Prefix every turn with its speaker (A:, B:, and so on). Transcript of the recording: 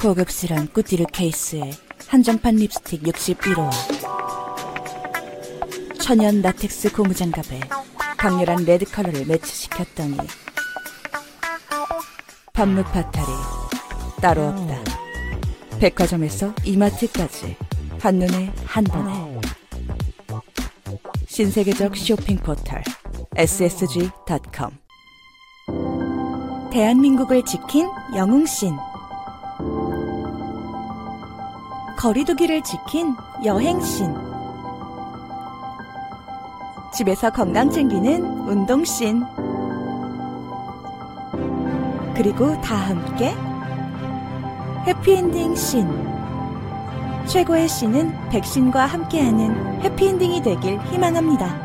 A: 고급스런 꾸띠르 케이스에 한정판 립스틱 61호, 천연 라텍스 고무장갑에 강렬한 레드 컬러를 매치시켰더니 밤룩 바탈이 따로 없다. 백화점에서 이마트까지 한눈에 한 번에. 신세계적 쇼핑 포털 ssg.com. 대한민국을 지킨 영웅신, 거리두기를 지킨 여행신, 집에서 건강 챙기는 운동신, 그리고 다 함께 해피엔딩 신. 최고의 신은 백신과 함께하는 해피엔딩이 되길 희망합니다.